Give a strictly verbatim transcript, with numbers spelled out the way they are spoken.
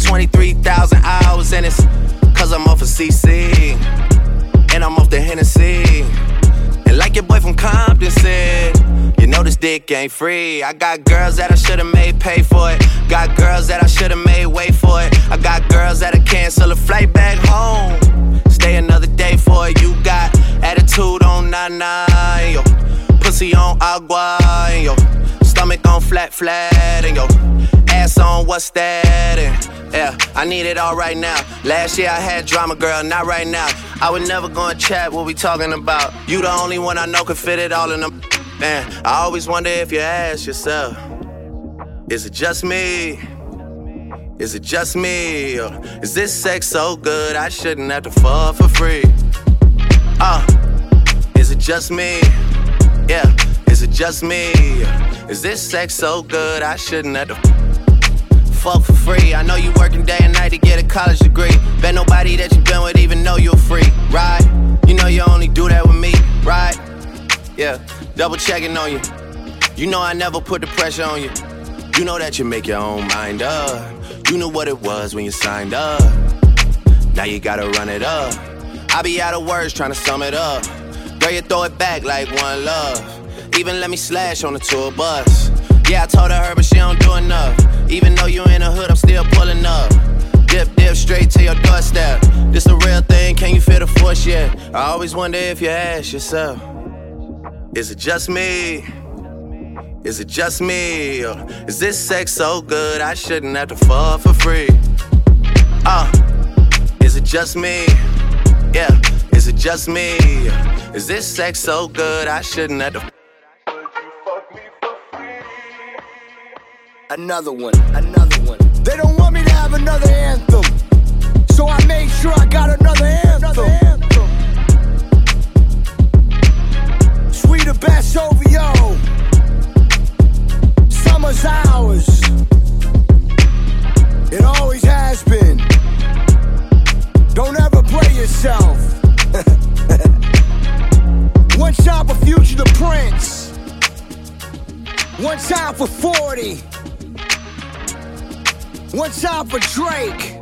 twenty-three thousand hours, and it's cause I'm off of C C, and I'm off the Hennessy. And like your boy from Compton said, you know this dick ain't free. I got girls that I should've made pay for it. Got girls that I should've made wait for it. I got girls that'll cancel a flight back home, stay another day for it. You got attitude on nine-nine, yo. Pussy on agua, and yo. Stomach on flat, flat, and yo. Ass on what's that, and yeah, I need it all right now. Last year I had drama, girl, not right now. I would never go and chat what we talking about. You the only one I know could fit it all in them. Man, I always wonder if you ask yourself, is it just me? Is it just me? Or is this sex so good I shouldn't have to fuck for free? Uh, is it just me? Yeah, is it just me? Is this sex so good I shouldn't have to fuck for free? I know you working day and night to get a college degree. Bet nobody that you been with even know you a freak, right? You know you only do that with me, right? Yeah, double checking on you. You know I never put the pressure on you. You know that you make your own mind up. You knew what it was when you signed up. Now you gotta run it up. I be out of words trying to sum it up. Girl, you throw it back like one love. Even let me slash on the tour bus. Yeah, I told her, but she don't do enough. Even though you in the hood, I'm still pulling up. Dip, dip, straight to your doorstep. This the real thing, can you feel the force yet? I always wonder if you ask yourself, is it just me? Is it just me? Or is this sex so good I shouldn't have to fuck for free? Uh, is it just me? Yeah, is it just me? Is this sex so good I shouldn't have to? Another one, another one. They don't want me to have another anthem, so I made sure I got another anthem. Sweeter Bass O V O. Summer's ours. It always has been. Don't ever play yourself. One shot for Future the Prince. One time for forty. One time for Drake.